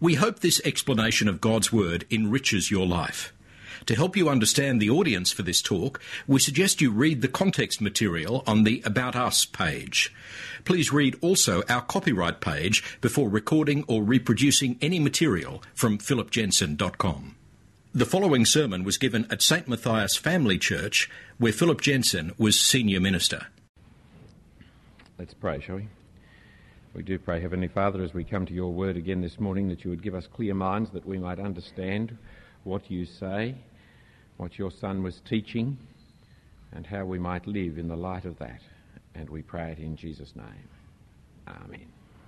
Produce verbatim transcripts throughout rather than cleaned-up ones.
We hope this explanation of God's Word enriches your life. To help you understand the audience for this talk, we suggest you read the context material on the About Us page. Please read also our copyright page before recording or reproducing any material from philip jensen dot com. The following sermon was given at Saint Matthias Family Church, where Philip Jensen was senior minister. Let's pray, shall we? We do pray, Heavenly Father, as we come to your word again this morning, that you would give us clear minds that we might understand what you say, what your Son was teaching, and how we might live in the light of that. And we pray it in Jesus' name. Amen.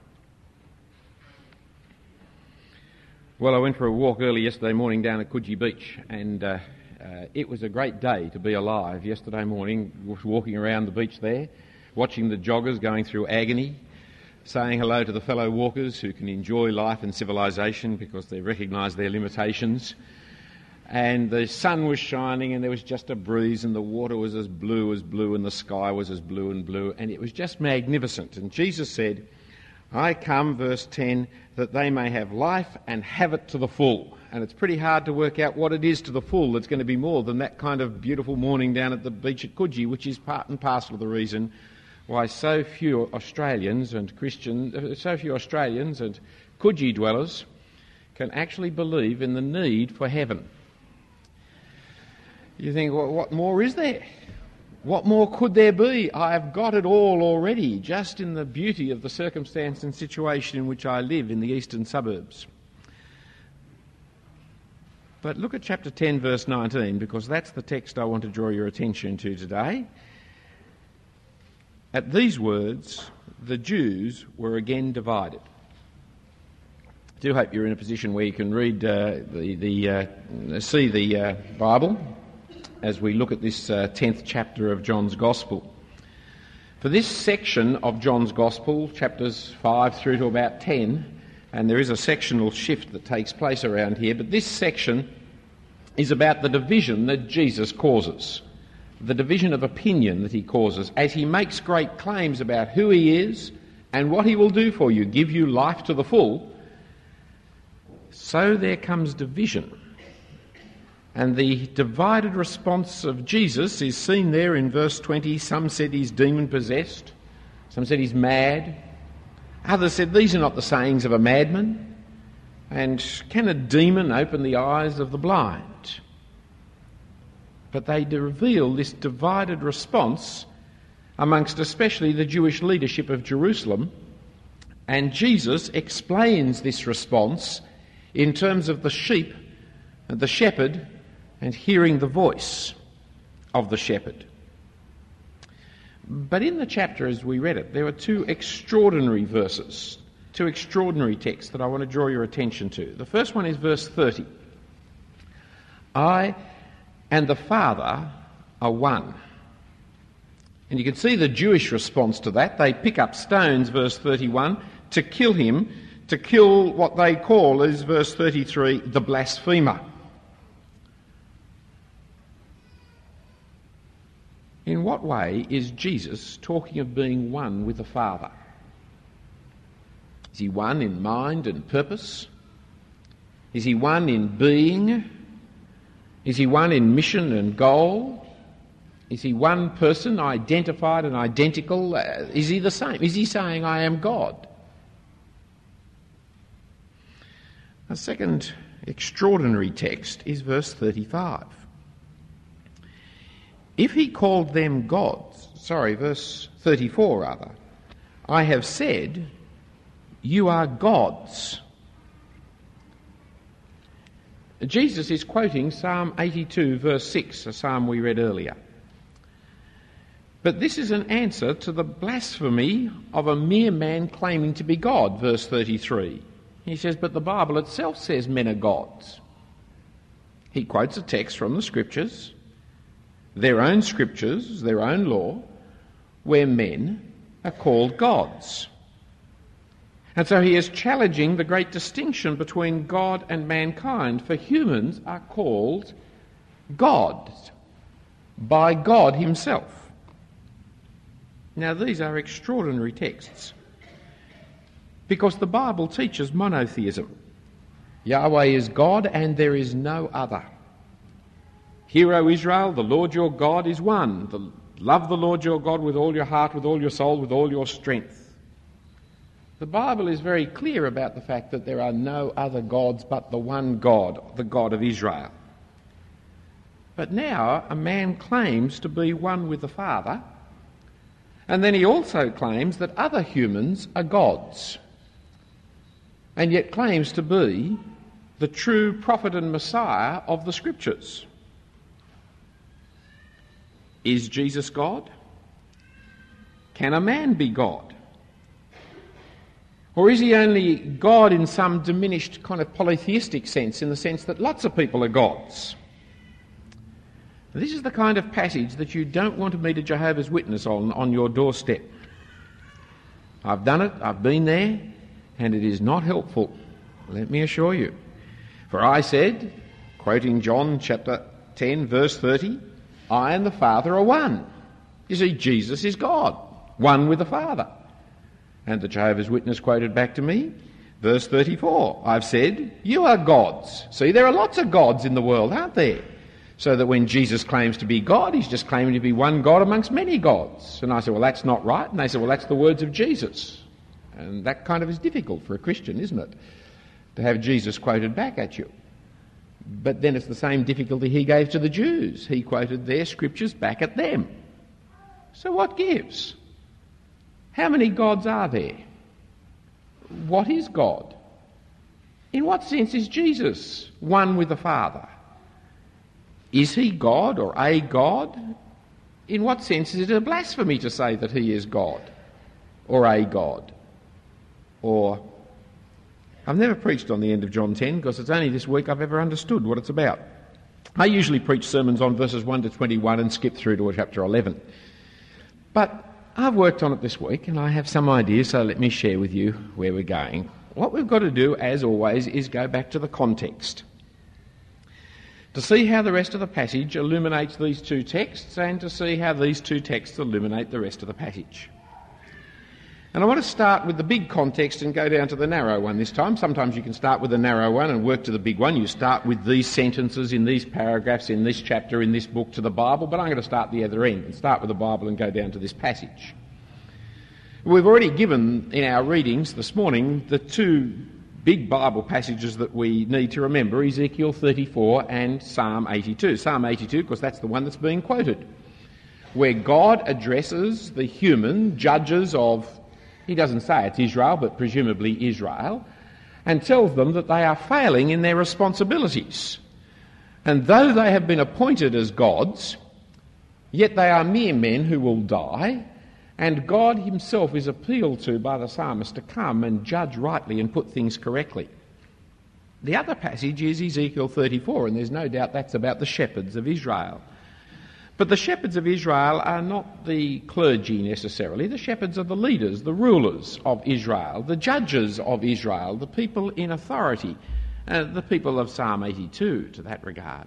Well, I went for a walk early yesterday morning down at Coogee Beach, and uh, uh, it was a great day to be alive. Yesterday morning, walking around the beach there, watching the joggers going through agony, saying hello to the fellow walkers who can enjoy life and civilization because they recognise their limitations. And the sun was shining and there was just a breeze and the water was as blue as blue and the sky was as blue and blue, and it was just magnificent. And Jesus said, I come, verse ten, that they may have life and have it to the full. And it's pretty hard to work out what it is to the full that's going to be more than that kind of beautiful morning down at the beach at Coogee, which is part and parcel of the reason why so few Australians and Christians, so few Australians and Coogee dwellers can actually believe in the need for heaven. You think, well, what more is there? What more could there be? I have got it all already, just in the beauty of the circumstance and situation in which I live in the eastern suburbs. But look at chapter ten, verse nineteen, because that's the text I want to draw your attention to today. At these words, the Jews were again divided. I do hope you're in a position where you can read uh, the, the uh, see the uh, Bible as we look at this uh, tenth chapter of John's Gospel. For this section of John's Gospel, chapters five through to about ten, and there is a sectional shift that takes place around here, but this section is about the division that Jesus causes. The division of opinion that he causes as he makes great claims about who he is and what he will do for you, give you life to the full. So there comes division. And the divided response of Jesus is seen there in verse twenty. Some said he's demon-possessed. Some said he's mad. Others said these are not the sayings of a madman. And can a demon open the eyes of the blind? But they reveal this divided response amongst especially the Jewish leadership of Jerusalem. And Jesus explains this response in terms of the sheep and the shepherd and hearing the voice of the shepherd. But in the chapter as we read it, there are two extraordinary verses, two extraordinary texts that I want to draw your attention to. The first one is verse thirty. I and the Father are one. And you can see the Jewish response to that. They pick up stones, verse thirty-one, to kill him, to kill what they call, is verse thirty-three, the blasphemer. In what way is Jesus talking of being one with the Father? Is he one in mind and purpose? Is he one in being? Is he one in mission and goal? Is he one person, identified and identical? Uh, is he the same? Is he saying, I am God? A second extraordinary text is verse thirty-five. If he called them gods, sorry, verse thirty-four rather, I have said, you are gods. Jesus is quoting Psalm eighty-two, verse six, a psalm we read earlier. But this is an answer to the blasphemy of a mere man claiming to be God, verse thirty-three. He says, but the Bible itself says men are gods. He quotes a text from the Scriptures, their own Scriptures, their own law, where men are called gods. And so he is challenging the great distinction between God and mankind, for humans are called gods by God himself. Now these are extraordinary texts because the Bible teaches monotheism. Yahweh is God and there is no other. Hear, O Israel, the Lord your God is one. The, love the Lord your God with all your heart, with all your soul, with all your strength. The Bible is very clear about the fact that there are no other gods but the one God, the God of Israel. But now a man claims to be one with the Father, and then he also claims that other humans are gods, and yet claims to be the true prophet and Messiah of the Scriptures. Is Jesus God? Can a man be God? Or is he only God in some diminished kind of polytheistic sense, in the sense that lots of people are gods? This is the kind of passage that you don't want to meet a Jehovah's Witness on, on your doorstep. I've done it, I've been there, and it is not helpful, let me assure you. For I said, quoting John chapter ten, verse thirty, I and the Father are one. You see, Jesus is God, one with the Father. And the Jehovah's Witness quoted back to me, verse thirty-four, I've said, you are gods. See, there are lots of gods in the world, aren't there? So that when Jesus claims to be God, he's just claiming to be one God amongst many gods. And I said, well, that's not right. And they said, well, that's the words of Jesus. And that kind of is difficult for a Christian, isn't it? To have Jesus quoted back at you. But then it's the same difficulty he gave to the Jews. He quoted their scriptures back at them. So what gives? How many gods are there? What is God? In what sense is Jesus one with the Father? Is he God or a God? In what sense is it a blasphemy to say that he is God or a God? Or, I've never preached on the end of John ten because it's only this week I've ever understood what it's about. I usually preach sermons on verses one to twenty-one and skip through to chapter eleven. But I've worked on it this week and I have some ideas, so let me share with you where we're going. What we've got to do, as always, is go back to the context to see how the rest of the passage illuminates these two texts and to see how these two texts illuminate the rest of the passage. And I want to start with the big context and go down to the narrow one this time. Sometimes you can start with the narrow one and work to the big one. You start with these sentences in these paragraphs in this chapter in this book to the Bible, but I'm going to start the other end and start with the Bible and go down to this passage. We've already given in our readings this morning the two big Bible passages that we need to remember, Ezekiel thirty-four and Psalm eighty-two. Psalm eighty-two, because that's the one that's being quoted, where God addresses the human judges of, he doesn't say it's Israel, but presumably Israel, and tells them that they are failing in their responsibilities. And though they have been appointed as gods, yet they are mere men who will die, and God himself is appealed to by the psalmist to come and judge rightly and put things correctly. The other passage is Ezekiel thirty-four, and there's no doubt that's about the shepherds of Israel. But the shepherds of Israel are not the clergy necessarily. The shepherds are the leaders, the rulers of Israel, the judges of Israel, the people in authority, uh, the people of Psalm eighty-two to that regard.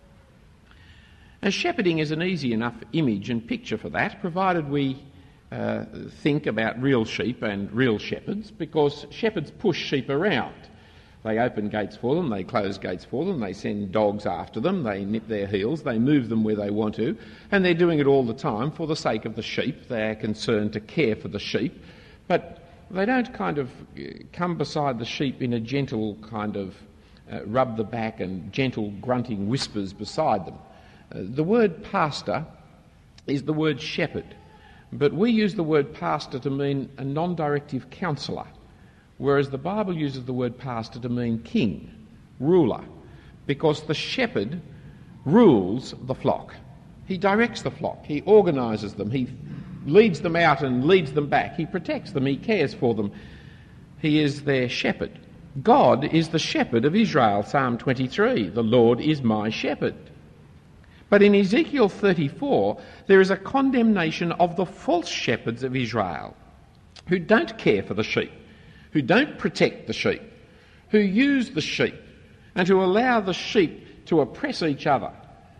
And shepherding is an easy enough image and picture for that, provided we Uh, think about real sheep and real shepherds, because shepherds push sheep around. They open gates for them, they close gates for them, they send dogs after them, they nip their heels, they move them where they want to, and they're doing it all the time for the sake of the sheep. They are concerned to care for the sheep, but they don't kind of come beside the sheep in a gentle kind of uh, rub the back and gentle grunting whispers beside them. Uh, the word pastor is the word shepherd. But we use the word pastor to mean a non-directive counsellor, whereas the Bible uses the word pastor to mean king, ruler, because the shepherd rules the flock. He directs the flock, he organises them, he leads them out and leads them back, he protects them, he cares for them. He is their shepherd. God is the shepherd of Israel, Psalm twenty-three, the Lord is my shepherd. But in Ezekiel thirty-four, there is a condemnation of the false shepherds of Israel who don't care for the sheep, who don't protect the sheep, who use the sheep and who allow the sheep to oppress each other.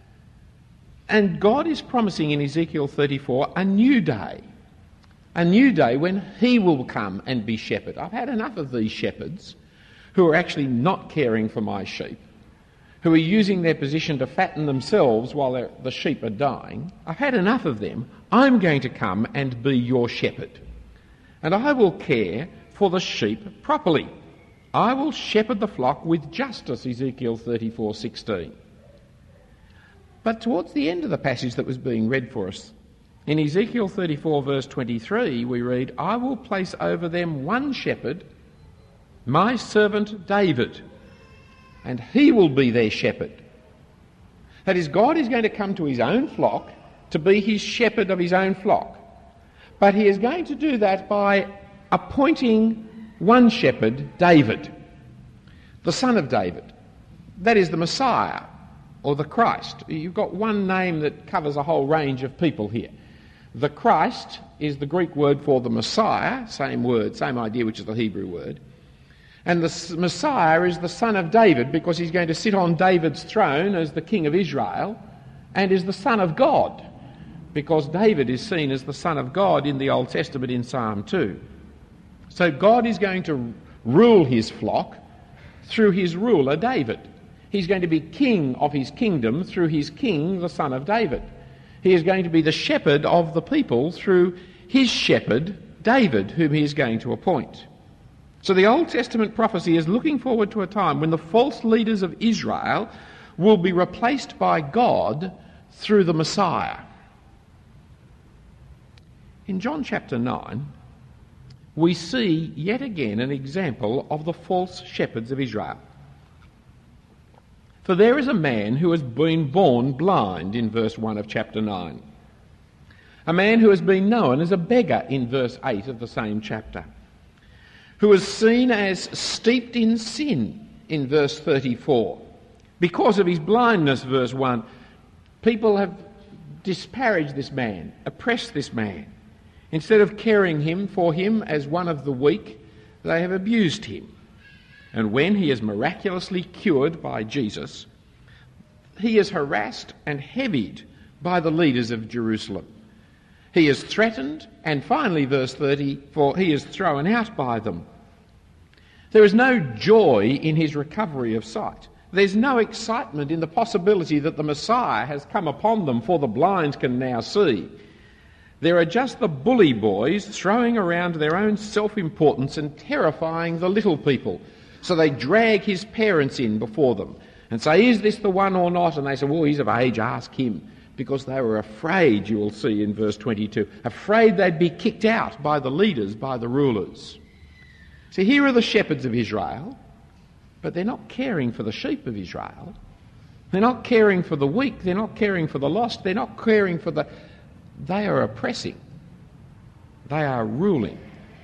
And God is promising in Ezekiel thirty-four a new day, a new day when he will come and be shepherd. I've had enough of these shepherds who are actually not caring for my sheep, who are using their position to fatten themselves while the sheep are dying. I've had enough of them. I'm going to come and be your shepherd. And I will care for the sheep properly. I will shepherd the flock with justice, Ezekiel thirty-four sixteen. But towards the end of the passage that was being read for us, in Ezekiel thirty-four verse twenty-three, we read, I will place over them one shepherd, my servant David, and he will be their shepherd. That is, God is going to come to his own flock to be his shepherd of his own flock. But he is going to do that by appointing one shepherd, David, the son of David. That is the Messiah, or the Christ. You've got one name that covers a whole range of people here. The Christ is the Greek word for the Messiah, same word, same idea, which is the Hebrew word. And the Messiah is the son of David because he's going to sit on David's throne as the king of Israel, and is the son of God because David is seen as the son of God in the Old Testament in Psalm two. So God is going to rule his flock through his ruler David. He's going to be king of his kingdom through his king, the son of David. He is going to be the shepherd of the people through his shepherd, David, whom he is going to appoint. So the Old Testament prophecy is looking forward to a time when the false leaders of Israel will be replaced by God through the Messiah. In John chapter nine, we see yet again an example of the false shepherds of Israel. For there is a man who has been born blind in verse one of chapter nine. A man who has been known as a beggar in verse eight of the same chapter. Who is seen as steeped in sin in verse thirty-four. Because of his blindness, verse one, people have disparaged this man, oppressed this man. Instead of caring him for him as one of the weak, they have abused him. And when he is miraculously cured by Jesus, he is harassed and heavied by the leaders of Jerusalem. He is threatened, and finally, verse thirty, for he is thrown out by them. There is no joy in his recovery of sight. There's no excitement in the possibility that the Messiah has come upon them, for the blind can now see. There are just the bully boys throwing around their own self-importance and terrifying the little people. So they drag his parents in before them and say, is this the one or not? And they say, well, he's of age, ask him. Because they were afraid, you will see in verse twenty-two, afraid they'd be kicked out by the leaders, by the rulers. See, here are the shepherds of Israel, but they're not caring for the sheep of Israel. They're not caring for the weak. They're not caring for the lost. They're not caring for the... They are oppressing. They are ruling.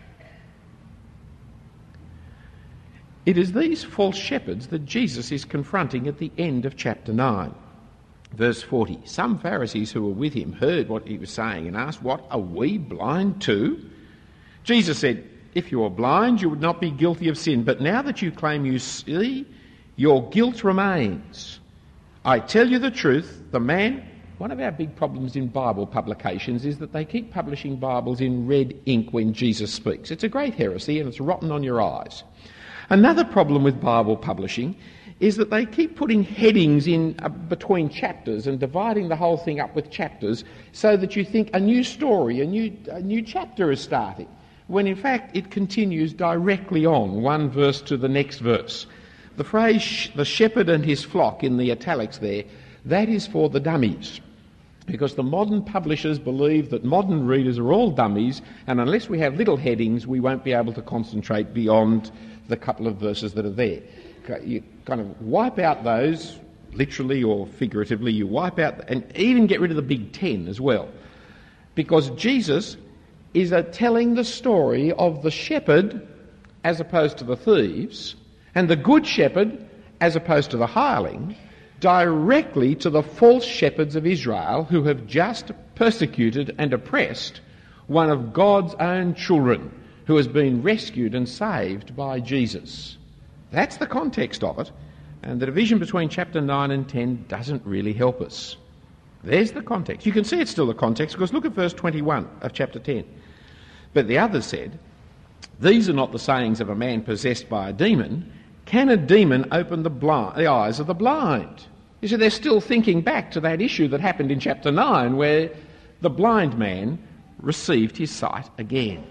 It is these false shepherds that Jesus is confronting at the end of chapter nine. Verse forty, some Pharisees who were with him heard what he was saying and asked, what, are we blind too? Jesus said, if you were blind, you would not be guilty of sin, but now that you claim you see, your guilt remains. I tell you the truth, the man... One of our big problems in Bible publications is that they keep publishing Bibles in red ink when Jesus speaks. It's a great heresy and it's rotten on your eyes. Another problem with Bible publishing is that they keep putting headings in uh, between chapters and dividing the whole thing up with chapters so that you think a new story, a new, a new chapter is starting, when in fact it continues directly on, one verse to the next verse. The phrase, the shepherd and his flock in the italics there, that is for the dummies. Because the modern publishers believe that modern readers are all dummies, and unless we have little headings, we won't be able to concentrate beyond the couple of verses that are there. You kind of wipe out those, literally or figuratively, you wipe out, and even get rid of the big ten as well. Because Jesus is uh, telling the story of the shepherd as opposed to the thieves, and the good shepherd as opposed to the hireling, directly to the false shepherds of Israel who have just persecuted and oppressed one of God's own children who has been rescued and saved by Jesus. That's the context of it, and the division between chapter nine and ten doesn't really help us. There's the context. You can see it's still the context because look at verse twenty-one of chapter ten. But the others said, these are not the sayings of a man possessed by a demon. Can a demon open the, blind, the eyes of the blind? You see, they're still thinking back to that issue that happened in chapter nine where the blind man received his sight again.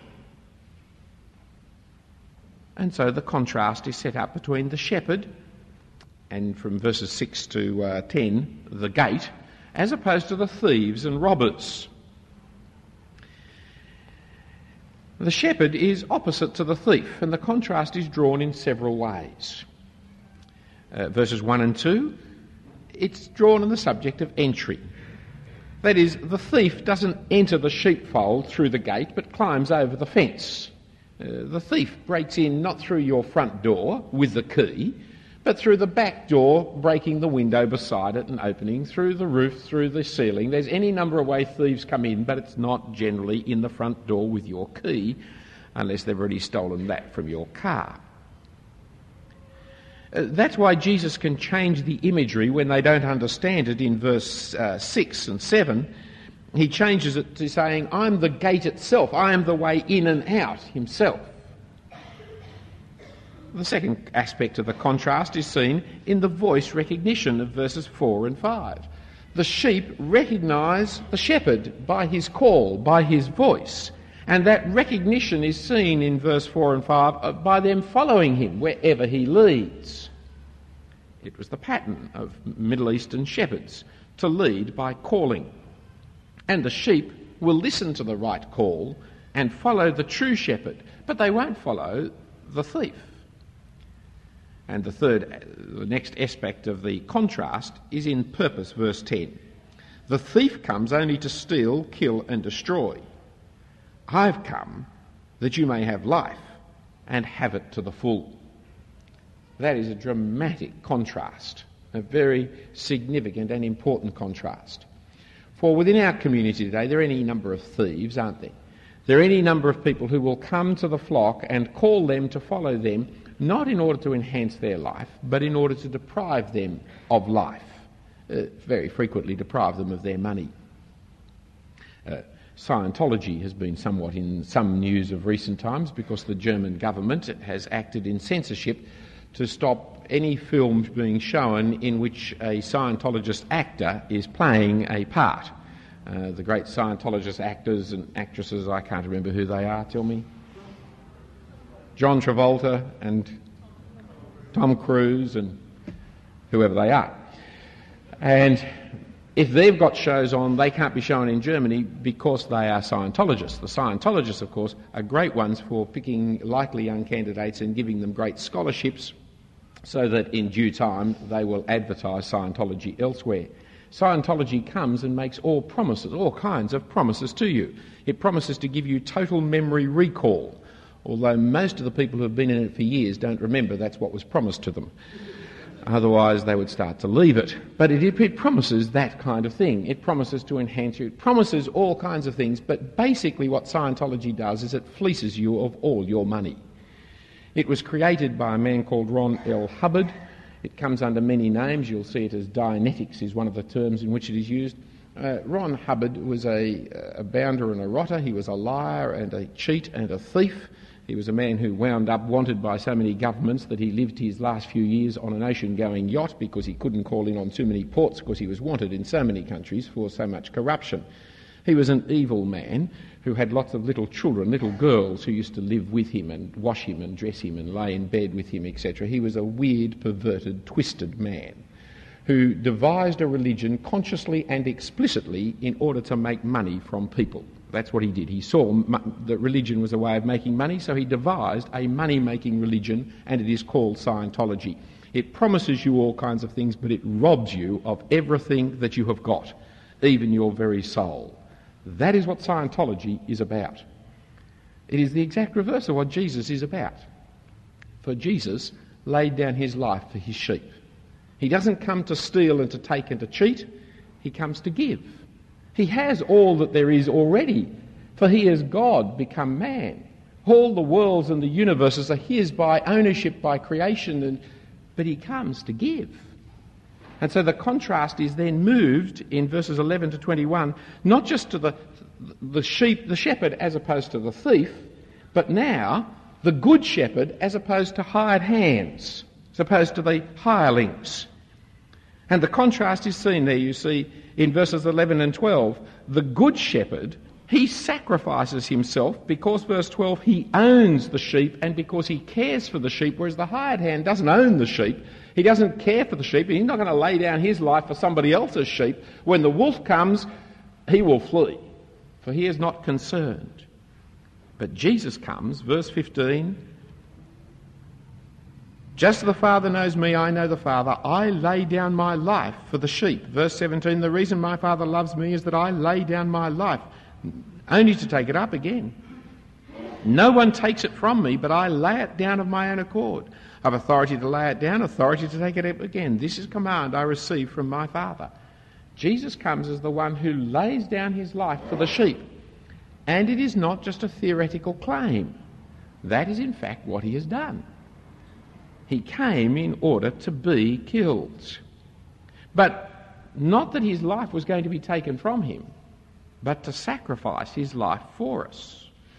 And so the contrast is set up between the shepherd and from verses six to uh, ten, the gate, as opposed to the thieves and robbers. The shepherd is opposite to the thief, and the contrast is drawn in several ways. Uh, verses one and two, it's drawn on the subject of entry. That is, the thief doesn't enter the sheepfold through the gate, but climbs over the fence. Uh, the thief breaks in not through your front door with the key, but through the back door, breaking the window beside it and opening, through the roof, through the ceiling. There's any number of ways thieves come in, but it's not generally in the front door with your key, unless they've already stolen that from your car. Uh, that's why Jesus can change the imagery when they don't understand it in verse uh, six and seven. He changes it to saying, I'm the gate itself. I am the way in and out himself. The second aspect of the contrast is seen in the voice recognition of verses four and five. The sheep recognise the shepherd by his call, by his voice. And that recognition is seen in verse four and five by them following him wherever he leads. It was the pattern of Middle Eastern shepherds to lead by calling. And the sheep will listen to the right call and follow the true shepherd, but they won't follow the thief. And the third, the next aspect of the contrast is in purpose, verse ten. The thief comes only to steal, kill and destroy. I've come that you may have life and have it to the full. That is a dramatic contrast, a very significant and important contrast. For within our community today, there are any number of thieves, aren't there? There are any number of people who will come to the flock and call them to follow them, not in order to enhance their life, but in order to deprive them of life, uh, very frequently deprive them of their money. Uh, Scientology has been somewhat in some news of recent times because the German government has acted in censorship to stop any films being shown in which a Scientologist actor is playing a part. Uh, the great Scientologist actors and actresses, I can't remember who they are, tell me. John Travolta and Tom Cruise and whoever they are. And if they've got shows on, they can't be shown in Germany because they are Scientologists. The Scientologists, of course, are great ones for picking likely young candidates and giving them great scholarships so that in due time they will advertise Scientology elsewhere. Scientology comes and makes all promises, all kinds of promises to you. It promises to give you total memory recall, although most of the people who have been in it for years don't remember that's what was promised to them. Otherwise, they would start to leave it. But it, it promises that kind of thing. It promises to enhance you. It promises all kinds of things, but basically what Scientology does is it fleeces you of all your money. It was created by a man called Ron L. Hubbard. It comes under many names. You'll see it as Dianetics is one of the terms in which it is used. Uh, Ron Hubbard was a, a bounder and a rotter. He was a liar and a cheat and a thief. He was a man who wound up wanted by so many governments that he lived his last few years on an ocean-going yacht because he couldn't call in on too many ports because he was wanted in so many countries for so much corruption. He was an evil man who had lots of little children, little girls who used to live with him and wash him and dress him and lay in bed with him, et cetera. He was a weird, perverted, twisted man who devised a religion consciously and explicitly in order to make money from people. That's what he did. He saw m- that religion was a way of making money, so he devised a money-making religion, and it is called Scientology. It promises you all kinds of things, but it robs you of everything that you have got, even your very soul. That is what Scientology is about. It is the exact reverse of what Jesus is about. For Jesus laid down his life for his sheep. He doesn't come to steal and to take and to cheat. He comes to give. He has all that there is already, for he is God become man. All the worlds and the universes are his by ownership, by creation, and, but he comes to give. And so the contrast is then moved in verses eleven to twenty-one, not just to the, the sheep, the shepherd as opposed to the thief, but now the good shepherd as opposed to hired hands. as opposed to the hirelings. And the contrast is seen there, you see, in verses eleven and twelve. The good shepherd, he sacrifices himself because, verse twelve, he owns the sheep and because he cares for the sheep, whereas the hired hand doesn't own the sheep. He doesn't care for the sheep, and he's not going to lay down his life for somebody else's sheep. When the wolf comes, he will flee, for he is not concerned. But Jesus comes, verse fifteen, just as the Father knows me, I know the Father. I lay down my life for the sheep. Verse seventeen, the reason my Father loves me is that I lay down my life, only to take it up again. No one takes it from me, but I lay it down of my own accord. I have authority to lay it down, authority to take it up again. This is command I receive from my Father. Jesus comes as the one who lays down his life for the sheep. And it is not just a theoretical claim. That is in fact what he has done. He came in order to be killed. But not that his life was going to be taken from him, but to sacrifice his life for us.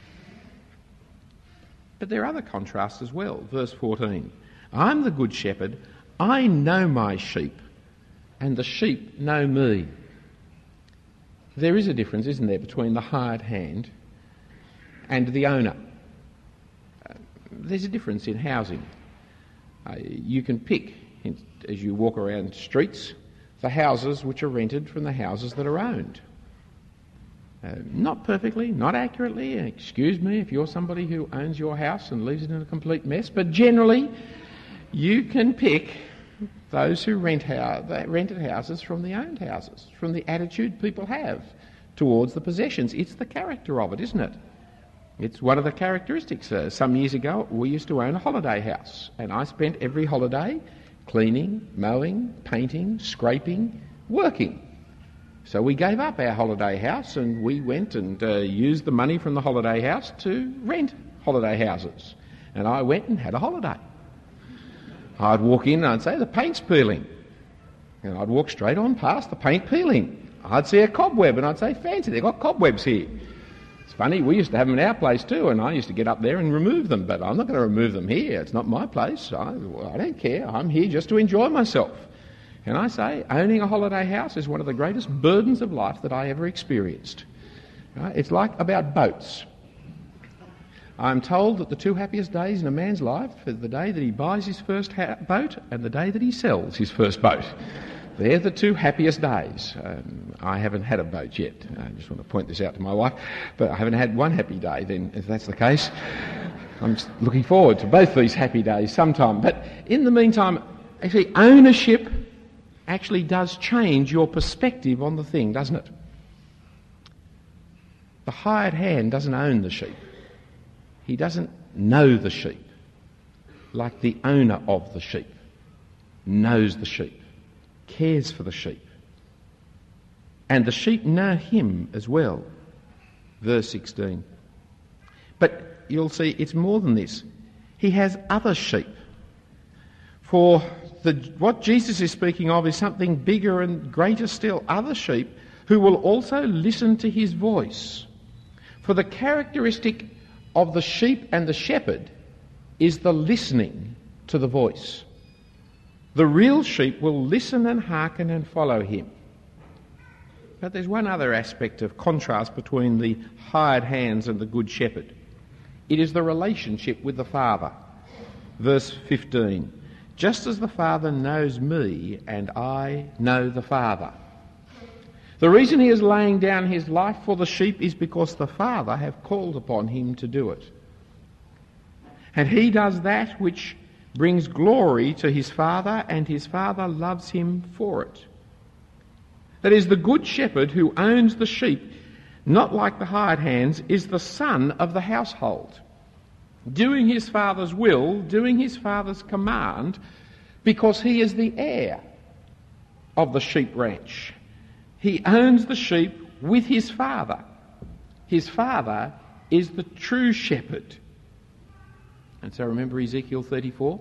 But there are other contrasts as well. Verse fourteen, I'm the good shepherd, I know my sheep, and the sheep know me. There is a difference, isn't there, between the hired hand and the owner. Uh, there's a difference in housing. Uh, you can pick, in, as you walk around streets, the houses which are rented from the houses that are owned. Uh, not perfectly, not accurately, and excuse me if you're somebody who owns your house and leaves it in a complete mess, but generally you can pick those who rent house, rented houses from the owned houses, from the attitude people have towards the possessions. It's the character of it, isn't it? It's one of the characteristics. Uh, some years ago we used to own a holiday house, and I spent every holiday cleaning, mowing, painting, scraping, working. So we gave up our holiday house and we went and uh, used the money from the holiday house to rent holiday houses. And I went and had a holiday. I'd walk in and I'd say, the paint's peeling. And I'd walk straight on past the paint peeling. I'd see a cobweb and I'd say, fancy, they've got cobwebs here. It's funny, we used to have them in our place too, and I used to get up there and remove them, but I'm not going to remove them here. It's not my place. I, I don't care. I'm here just to enjoy myself. And I say, owning a holiday house is one of the greatest burdens of life that I ever experienced. Right? It's like about boats. I'm told that the two happiest days in a man's life are the day that he buys his first ha- boat and the day that he sells his first boat. They're the two happiest days. Um, I haven't had a boat yet. I just want to point this out to my wife. But I haven't had one happy day, then, if that's the case. I'm looking forward to both these happy days sometime. But in the meantime, actually, ownership actually does change your perspective on the thing, doesn't it? The hired hand doesn't own the sheep. He doesn't know the sheep like the owner of the sheep knows the sheep, cares for the sheep. And the sheep know him as well. Verse sixteen. But you'll see it's more than this. He has other sheep. For the, what Jesus is speaking of is something bigger and greater still. Other sheep who will also listen to his voice. For the characteristic of the sheep and the shepherd is the listening to the voice. The real sheep will listen and hearken and follow him. But there's one other aspect of contrast between the hired hands and the good shepherd. It is the relationship with the Father. Verse fifteen. Just as the Father knows me and I know the Father. The reason he is laying down his life for the sheep is because the Father have called upon him to do it. And he does that which brings glory to his Father, and his Father loves him for it. That is, the good shepherd who owns the sheep, not like the hired hands, is the son of the household, doing his Father's will, doing his Father's command, because he is the heir of the sheep ranch. He owns the sheep with his Father. His Father is the true shepherd. And so remember Ezekiel thirty-four?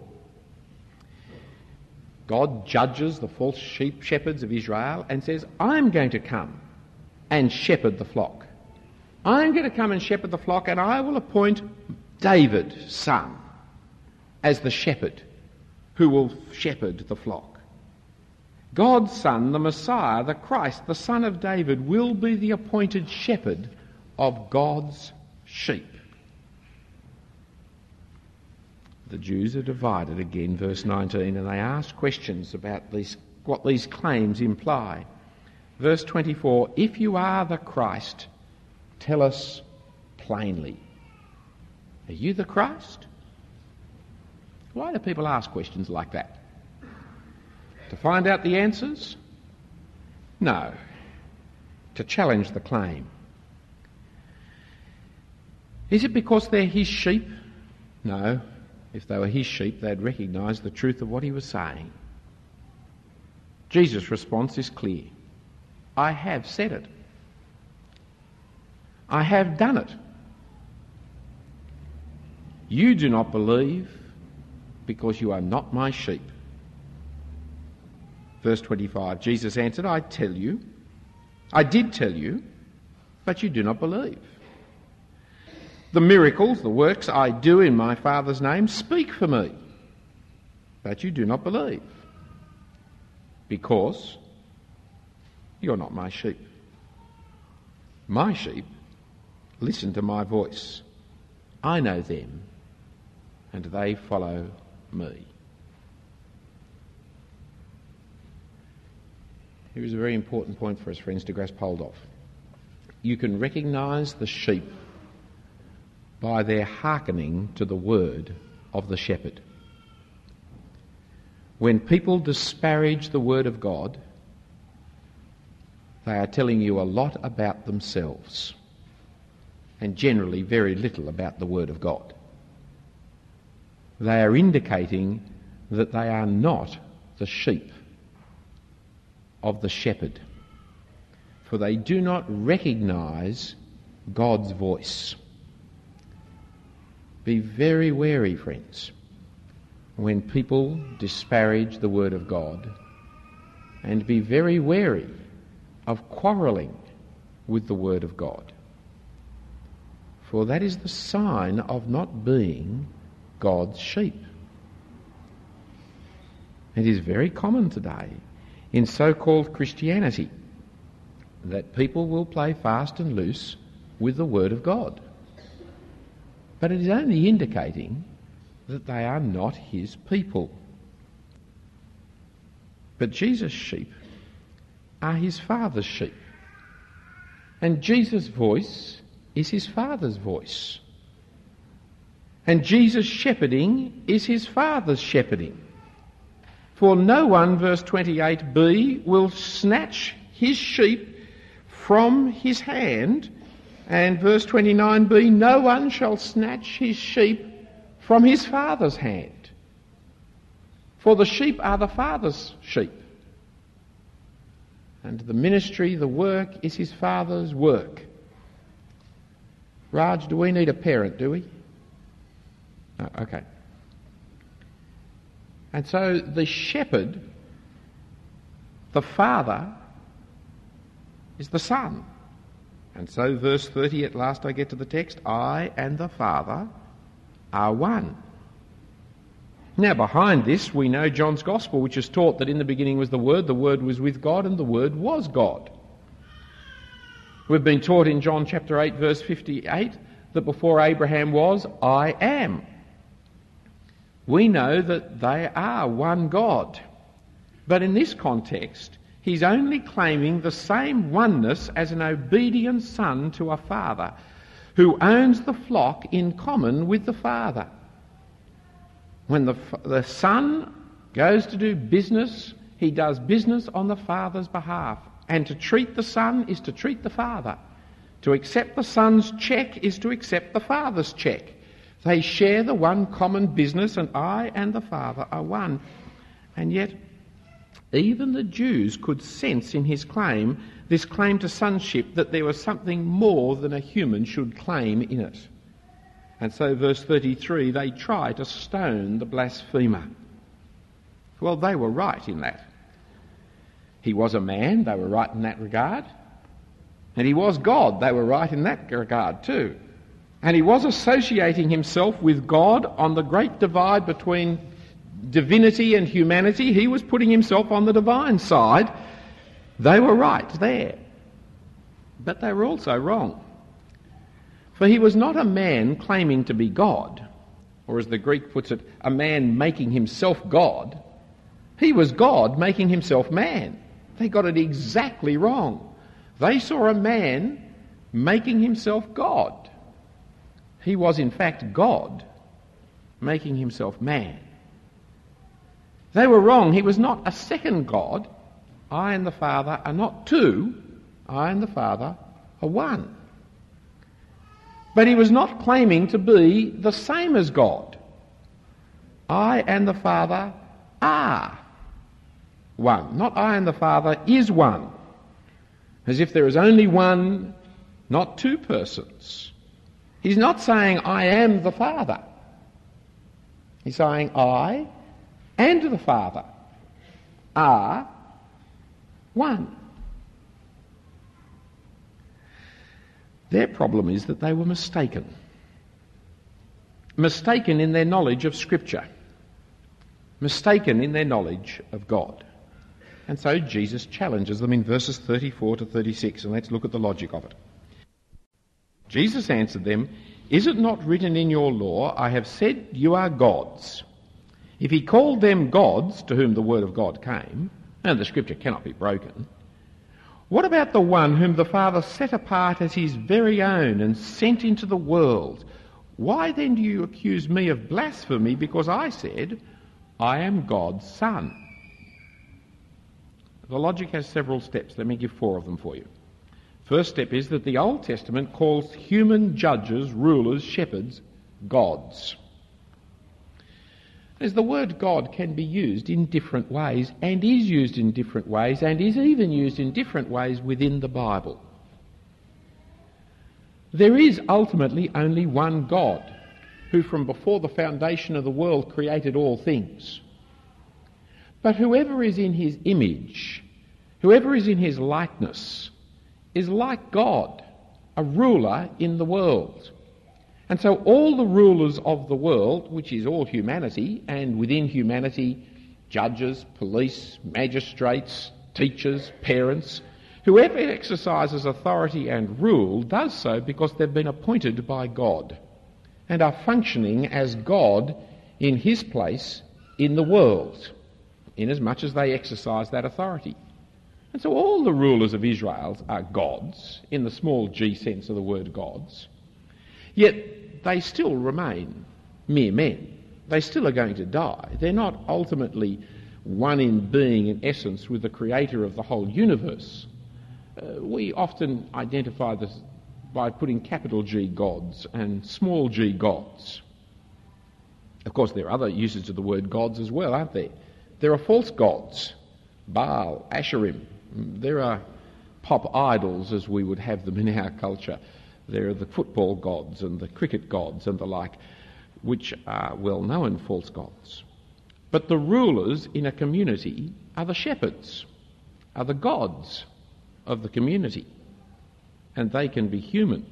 God judges the false sheep shepherds of Israel and says, I'm going to come and shepherd the flock. I'm going to come and shepherd the flock, and I will appoint David, son, as the shepherd. who will shepherd the flock. God's Son, the Messiah, the Christ, the Son of David, will be the appointed shepherd of God's sheep. The Jews are divided again, verse nineteen, and they ask questions about these, what these claims imply. Verse twenty-four, if you are the Christ, tell us plainly. Are you the Christ? Why do people ask questions like that? To find out the answers? No. To challenge the claim. Is it because they're his sheep? No. If they were his sheep, they'd recognise the truth of what he was saying. Jesus' response is clear. I have said it. I have done it. You do not believe because you are not my sheep. Verse twenty-five, Jesus answered, I tell you, I did tell you, but you do not believe. The miracles, the works I do in my Father's name speak for me, but you do not believe, because you're not my sheep. My sheep listen to my voice. I know them, and they follow me. Here is a very important point for us, friends, to grasp hold of. You can recognise the sheep by their hearkening to the word of the shepherd. When people disparage the word of God, they are telling you a lot about themselves, and generally very little about the word of God. They are indicating that they are not the sheep of the shepherd, for they do not recognise God's voice. Be very wary, friends, when people disparage the word of God, and be very wary of quarrelling with the word of God, for that is the sign of not being God's sheep. It is very common today in so-called Christianity that people will play fast and loose with the word of God. But it is only indicating that they are not his people. But Jesus' sheep are his Father's sheep. And Jesus' voice is his Father's voice. And Jesus' shepherding is his Father's shepherding. For no one, verse twenty-eight b, will snatch his sheep from his hand. And verse twenty-nine b, no one shall snatch his sheep from his Father's hand. For the sheep are the Father's sheep. And the ministry, the work, is his Father's work. Raj, do we need a parent, do we? Oh, okay. And so the shepherd, the Father, is the Son. And so verse thirty, at last I get to the text, I and the Father are one. Now behind this we know John's Gospel, which is taught that in the beginning was the Word, the Word was with God, and the Word was God. We've been taught in John chapter eight verse fifty-eight that before Abraham was, I am. We know that they are one God. But in this context, he's only claiming the same oneness as an obedient son to a father who owns the flock in common with the Father. When the, the Son goes to do business, he does business on the Father's behalf. And to treat the Son is to treat the Father. To accept the Son's cheque is to accept the Father's cheque. They share the one common business, and I and the Father are one. And yet, even the Jews could sense in his claim, this claim to sonship, that there was something more than a human should claim in it. And so, verse thirty-three, they try to stone the blasphemer. Well, they were right in that. He was a man, they were right in that regard. And he was God, they were right in that regard too. And he was associating himself with God on the great divide between divinity and humanity, he was putting himself on the divine side. They were right there. But they were also wrong. For he was not a man claiming to be God, or as the Greek puts it, a man making himself God. He was God making himself man. They got it exactly wrong. They saw a man making himself God. He was in fact God making himself man. They were wrong. He was not a second God. I and the Father are not two. I and the Father are one. But he was not claiming to be the same as God. I and the Father are one. Not I and the Father is one. As if there is only one, not two persons. He's not saying I am the Father. He's saying I and the Father are one. Their problem is that they were mistaken. Mistaken in their knowledge of Scripture. Mistaken in their knowledge of God. And so Jesus challenges them in verses thirty-four to thirty-six, and let's look at the logic of it. Jesus answered them, "Is it not written in your law, I have said you are gods?" If he called them gods, to whom the word of God came, and the Scripture cannot be broken, what about the one whom the Father set apart as his very own and sent into the world? Why then do you accuse me of blasphemy because I said, I am God's Son? The logic has several steps. Let me give four of them for you. First step is that the Old Testament calls human judges, rulers, shepherds, gods. As the word God can be used in different ways, and is used in different ways, and is even used in different ways within the Bible. There is ultimately only one God, who from before the foundation of the world created all things. But whoever is in his image, whoever is in his likeness, is like God, a ruler in the world. And so all the rulers of the world, which is all humanity, and within humanity, judges, police, magistrates, teachers, parents, whoever exercises authority and rule does so because they've been appointed by God and are functioning as God in his place in the world, inasmuch as they exercise that authority. And so all the rulers of Israel are gods, in the small g sense of the word gods. Yet they still remain mere men. They still are going to die. They're not ultimately one in being and essence with the creator of the whole universe. Uh, we often identify this by putting capital G gods and small g gods. Of course, there are other uses of the word gods as well, aren't there? There are false gods, Baal, Asherim. There are pop idols, as we would have them in our culture. There are the football gods and the cricket gods and the like, which are well-known false gods. But the rulers in a community are the shepherds, are the gods of the community, and they can be human.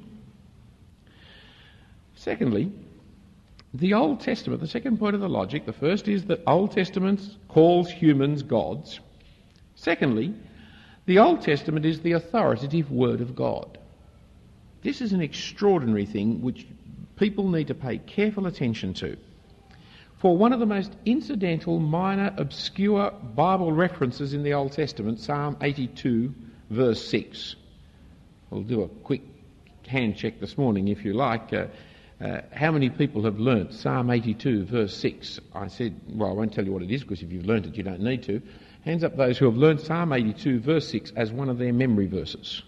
Secondly, the Old Testament, the second point of the logic, the first is that Old Testament calls humans gods. Secondly, the Old Testament is the authoritative Word of God. This is an extraordinary thing which people need to pay careful attention to. For one of the most incidental, minor, obscure Bible references in the Old Testament, Psalm eighty-two, verse six. We'll do a quick hand check this morning if you like. Uh, uh, how many people have learnt Psalm eighty-two, verse six? I said, well, I won't tell you what it is because if you've learnt it you don't need to. Hands up those who have learnt Psalm eighty-two, verse six as one of their memory verses.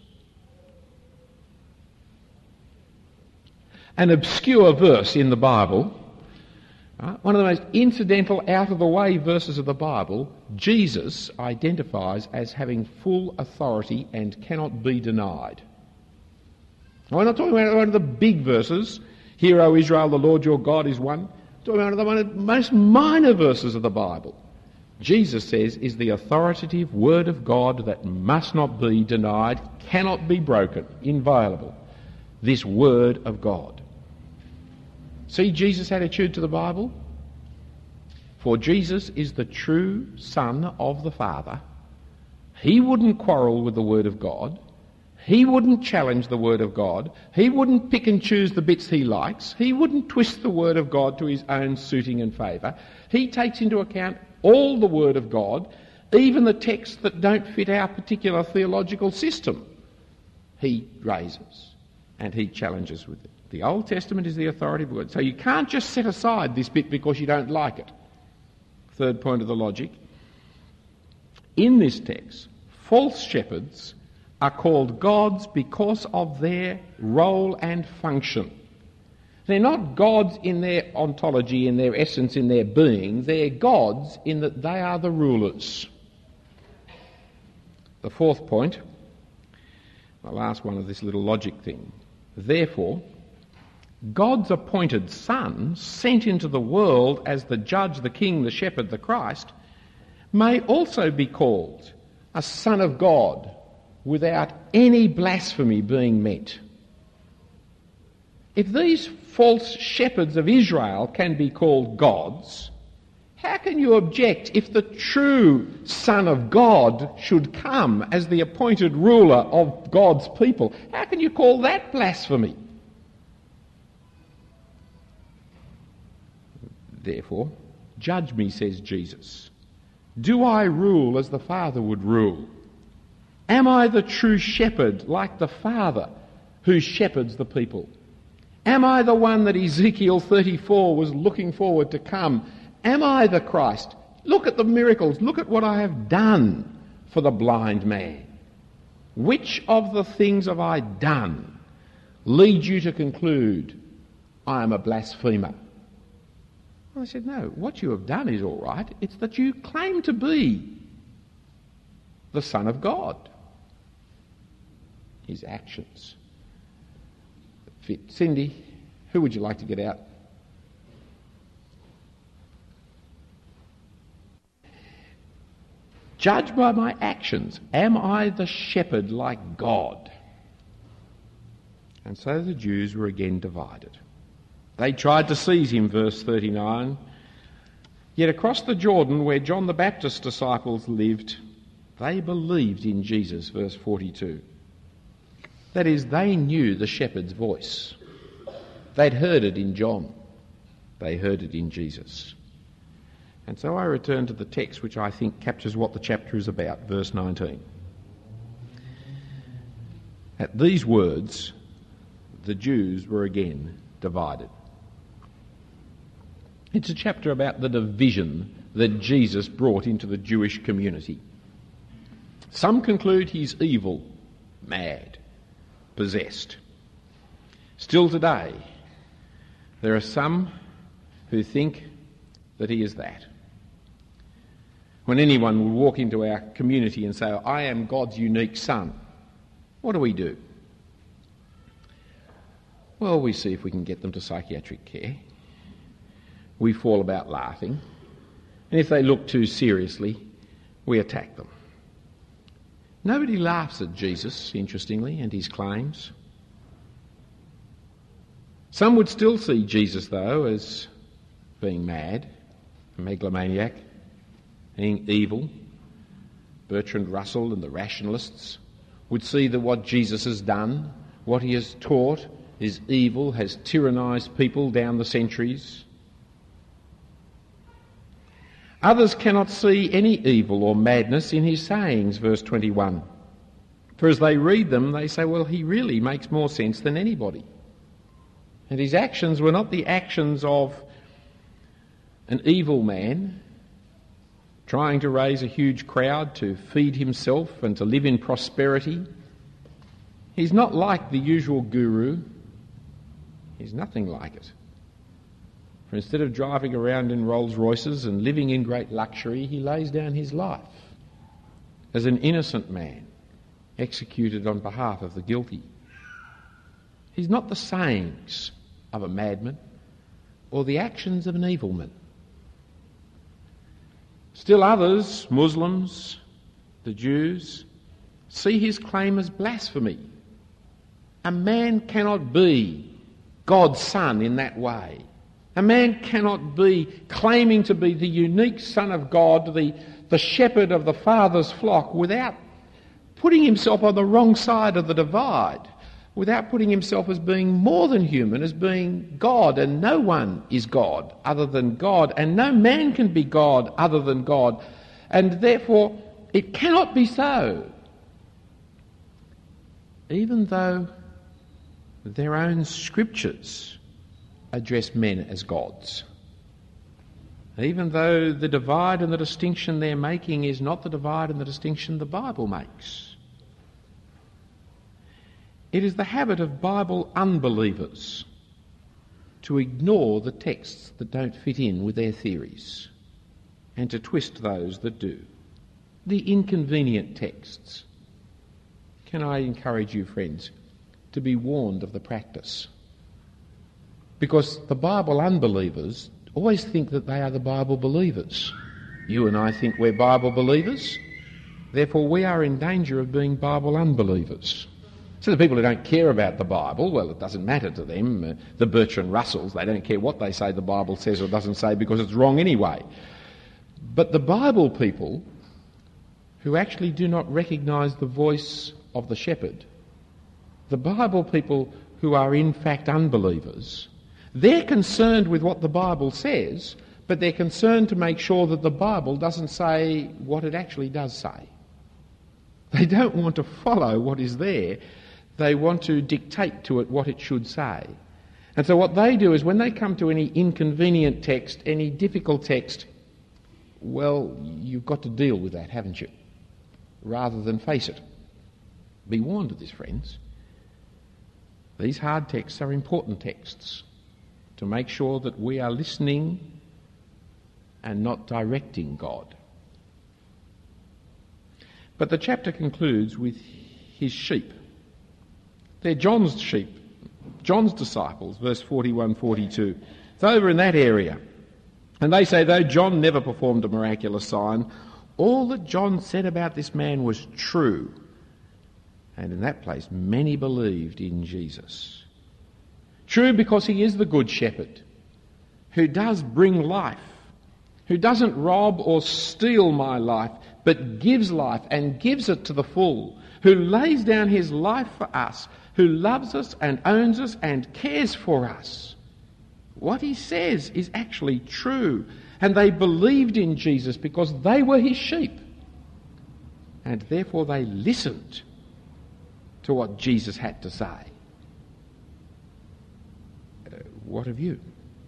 An obscure verse in the Bible, right? One of the most incidental, out-of-the-way verses of the Bible, Jesus identifies as having full authority and cannot be denied. Now, we're not talking about one of the big verses, "Hear, O Israel, the Lord your God is one." We're talking about one of the most minor verses of the Bible. Jesus says is the authoritative Word of God that must not be denied, cannot be broken, inviolable. This Word of God. See Jesus' attitude to the Bible? For Jesus is the true Son of the Father. He wouldn't quarrel with the Word of God. He wouldn't challenge the Word of God. He wouldn't pick and choose the bits he likes. He wouldn't twist the Word of God to his own suiting and favour. He takes into account all the Word of God, even the texts that don't fit our particular theological system. He raises and he challenges with it. The Old Testament is the authoritative word. So you can't just set aside this bit because you don't like it. Third point of the logic. In this text, false shepherds are called gods because of their role and function. They're not gods in their ontology, in their essence, in their being. They're gods in that they are the rulers. The fourth point, the last one of this little logic thing. Therefore, God's appointed Son, sent into the world as the judge, the king, the shepherd, the Christ, may also be called a Son of God without any blasphemy being met. If these false shepherds of Israel can be called gods, how can you object if the true Son of God should come as the appointed ruler of God's people? How can you call that blasphemy? Therefore, judge me, says Jesus. Do I rule as the Father would rule? Am I the true shepherd like the Father who shepherds the people? Am I the one that Ezekiel thirty-four was looking forward to come? Am I the Christ? Look at the miracles. Look at what I have done for the blind man. Which of the things have I done lead you to conclude I am a blasphemer? Well, I said, no, what you have done is all right. It's that you claim to be the Son of God. His actions fit. Cindy, who would you like to get out? Judge by my actions. Am I the shepherd like God? And so the Jews were again divided. They tried to seize him, verse thirty-nine. Yet across the Jordan, where John the Baptist's disciples lived, they believed in Jesus, verse forty-two. That is, they knew the shepherd's voice. They'd heard it in John. They heard it in Jesus. And so I return to the text which I think captures what the chapter is about, verse nineteen. At these words, the Jews were again divided. It's a chapter about the division that Jesus brought into the Jewish community. Some conclude he's evil, mad, possessed. Still today, there are some who think that he is that. When anyone would walk into our community and say, I am God's unique son, what do we do? Well, we see if we can get them to psychiatric care. We fall about laughing. And if they look too seriously, we attack them. Nobody laughs at Jesus, interestingly, and his claims. Some would still see Jesus, though, as being mad, a megalomaniac, being evil. Bertrand Russell and the rationalists would see that what Jesus has done, what he has taught, is evil, has tyrannised people down the centuries. Others cannot see any evil or madness in his sayings, verse twenty-one. For as they read them, they say, well, he really makes more sense than anybody. And his actions were not the actions of an evil man trying to raise a huge crowd to feed himself and to live in prosperity. He's not like the usual guru. He's nothing like it. For instead of driving around in Rolls Royces and living in great luxury, he lays down his life as an innocent man executed on behalf of the guilty. He's not the sayings of a madman or the actions of an evil man. Still others, Muslims, the Jews, see his claim as blasphemy. A man cannot be God's son in that way. A man cannot be claiming to be the unique Son of God, the, the shepherd of the Father's flock, without putting himself on the wrong side of the divide, without putting himself as being more than human, as being God, and no one is God other than God, and no man can be God other than God, and therefore it cannot be so. Even though their own scriptures address men as gods, even though the divide and the distinction they're making is not the divide and the distinction the Bible makes. It is the habit of Bible unbelievers to ignore the texts that don't fit in with their theories and to twist those that do. The inconvenient texts. Can I encourage you, friends, to be warned of the practice? Because the Bible unbelievers always think that they are the Bible believers. You and I think we're Bible believers, therefore we are in danger of being Bible unbelievers. So the people who don't care about the Bible, well, it doesn't matter to them. Uh, the Bertrand Russells, they don't care what they say the Bible says or doesn't say because it's wrong anyway. But the Bible people who actually do not recognise the voice of the shepherd, the Bible people who are in fact unbelievers, they're concerned with what the Bible says, but they're concerned to make sure that the Bible doesn't say what it actually does say. They don't want to follow what is there. They want to dictate to it what it should say. And so what they do is when they come to any inconvenient text, any difficult text, well, you've got to deal with that, haven't you? Rather than face it. Be warned of this, friends. These hard texts are important texts to make sure that we are listening and not directing God. But the chapter concludes with his sheep. They're John's sheep, John's disciples, verse forty-one forty-two. It's over in that area. And they say, though John never performed a miraculous sign, all that John said about this man was true. And in that place, many believed in Jesus. True because he is the good shepherd, who does bring life, who doesn't rob or steal my life, but gives life and gives it to the full, who lays down his life for us, who loves us and owns us and cares for us. What he says is actually true. And they believed in Jesus because they were his sheep. And therefore they listened to what Jesus had to say. Uh, what of you?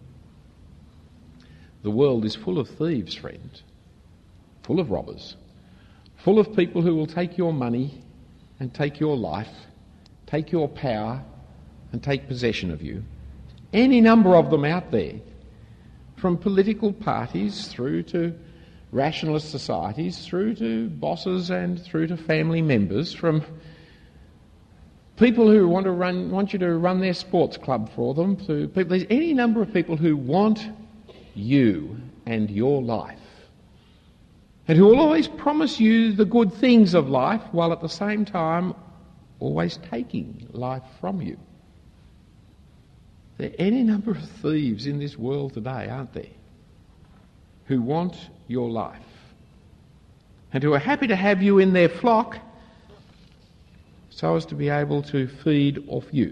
The world is full of thieves, friend. Full of robbers. Full of people who will take your money and take your life, take your power and take possession of you. Any number of them out there, from political parties through to rationalist societies, through to bosses and through to family members, from people who want to run, want you to run their sports club for them, to people, there's any number of people who want you and your life, and who will always promise you the good things of life while at the same time always taking life from you. There are any number of thieves in this world today, aren't there, who want your life and who are happy to have you in their flock so as to be able to feed off you.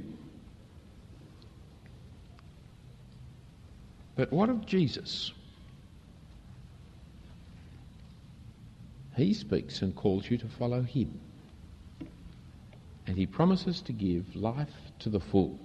But what of Jesus? He speaks and calls you to follow him. And he promises to give life to the full.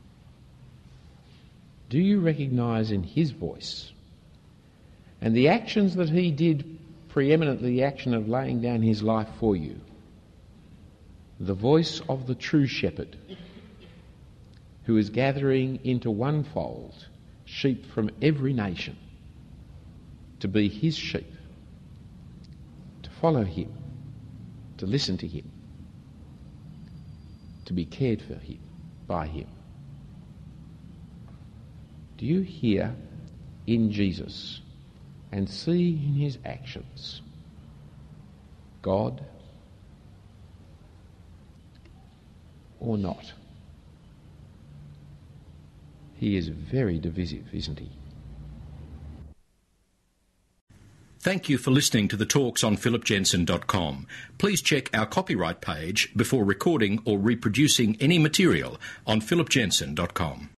Do you recognise in his voice and the actions that he did, preeminently the action of laying down his life for you, the voice of the true shepherd who is gathering into one fold sheep from every nation to be his sheep, to follow him, to listen to him, to be cared for him, by him? Do you hear in Jesus and see in his actions God or not? He is very divisive, isn't he? Thank you for listening to the talks on philip jensen dot com. Please check our copyright page before recording or reproducing any material on philip jensen dot com.